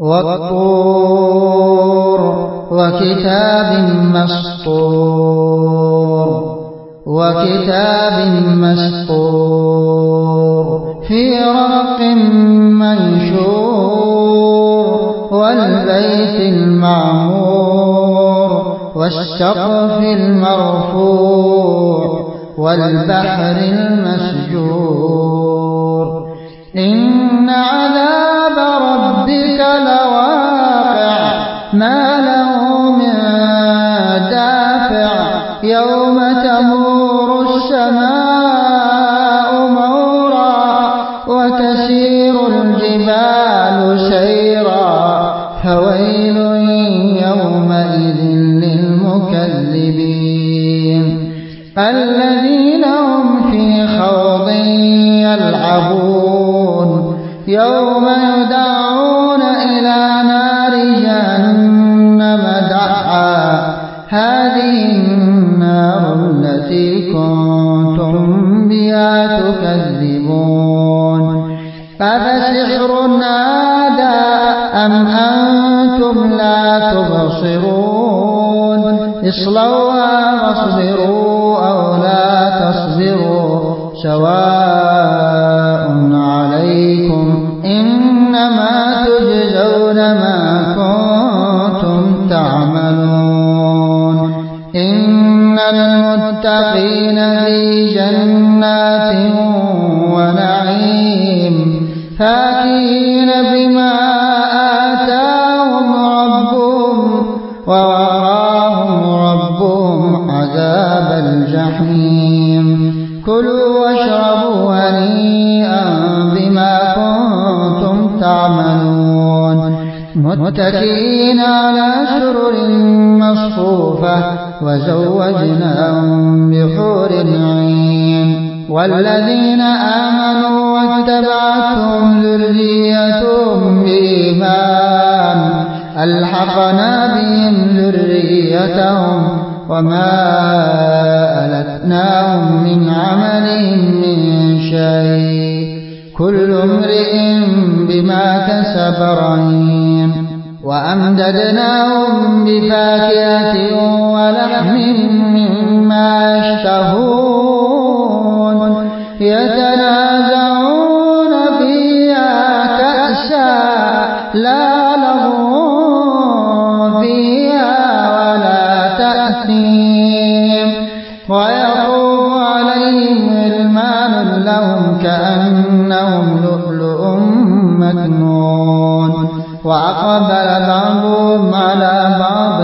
والطور وكتاب مسطور في رق منشور والبيت المعمور والسقف المرفوع والبحر المسجور إن عذاب ربك لواقع ما له من دافع يوم تمور السماء مورا وتسير الجبال سيرا فويل يومئذ للمكذبين الذين هم في خوض يلعبون يوم يدعون إلى نار جهنم دعا هذه النار التي كنتم بها تكذبون أفسحر هذا أم أنتم لا تبصرون اصلوها واصبروا أو لا تصبروا سواء عليكم إنما تجزون ما كنتم تعملون إن المتقين في جنات ونعيم فاكهين بما آتاهم ربهم ووقاهم ربهم عذاب الجحيم كلوا واشربوا هنيئا بما كنتم تعملون متكئين على سرر مصفوفة وزوجناهم بحور عين والذين آمنوا واتبعتهم ذريتهم بإيمان ألحقنا بهم ذريتهم وما ألتناهم من عملهم من شيء كل امرئ بما كسب رهين وأمددناهم بفاكهة ولحم مما يشتهون يتنازعون فيها كأسا لا لغو فيها ولا تأثيم ويطوف عليهم غلمان لهم كأنهم لؤلؤ مكنون وأقبل بعضهم على بعض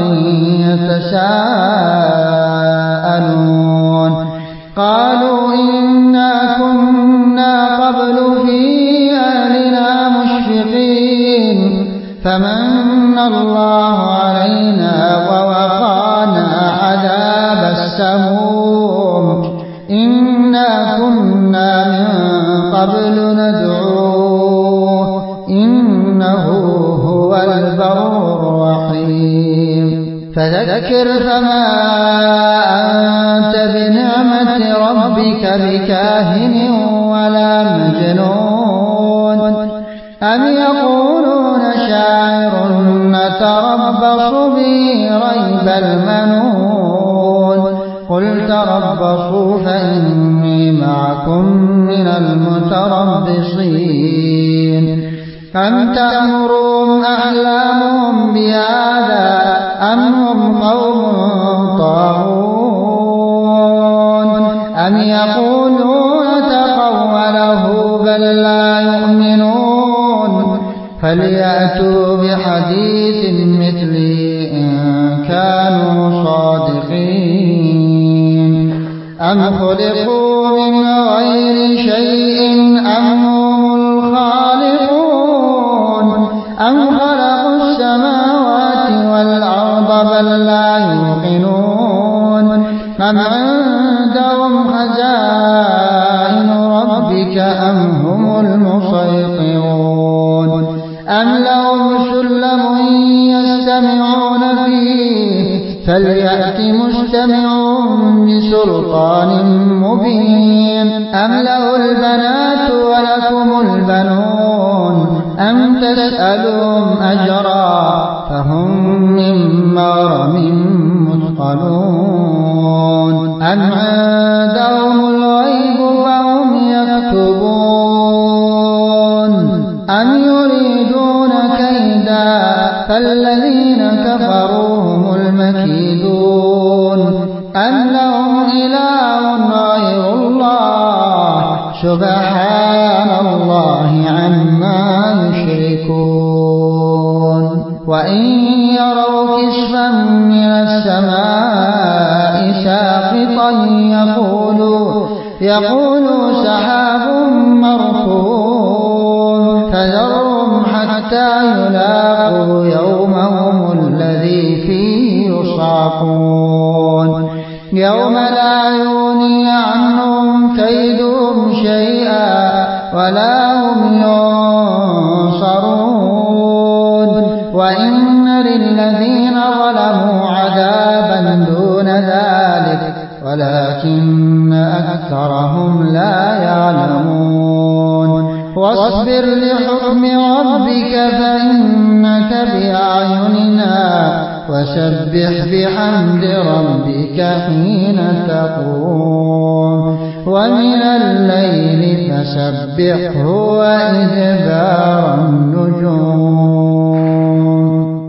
يتساءلون قالوا إنا كنا قبل في أهلنا مشفقين فمن الله علينا ووقانا عذاب السموم إنا كنا من قبل ندعوه إنه هو البر الرحيم فذكر فما أنت بنعمة ربك بكاهن ولا مجنون أم يقولون شاعر نتربص به ريب المنون قل تربصوا فإني معكم من المتربصين أم تأمرهم أحلامهم بهذا أم هم قوم طاغون أم يقولون تقوله بل لا يؤمنون فليأتوا بحديث مثله إن كانوا صادقين أم خلقوا من غير شيء أم هم الخالقون أم خلقوا السماوات والأرض بل لا يوقنون أم عندهم خزائن ربك أم هم المسيطرون أم لهم سلم يستمعون فيه فليأت مستمع بسلطان مبين أم له البنات ولكم البنون أم تسألهم أجرا فهم من مغرم مثقلون أم عندهم الغيب فهم يكتبون أم يريدون كيدا فالذين كفروا هم المكيدون أم لهم إله غير الله سبحان الله عما يشركون وإن يروا كسفا من السماء ساقطا يقولوا سحاب مركون فذرهم حتى يلاقوا يومهم الذي فيه يصعقون يوم لا يغني عنهم كيدهم شيئا ولا هم ينصرون وإن للذين ظلموا عذابا دون ذلك ولكن أكثرهم لا يعلمون واصبر لحكم ربك فإنك بأعيننا وسبح بحمد ربك حين تقوم ومن الليل فسبحه وإدبار النجوم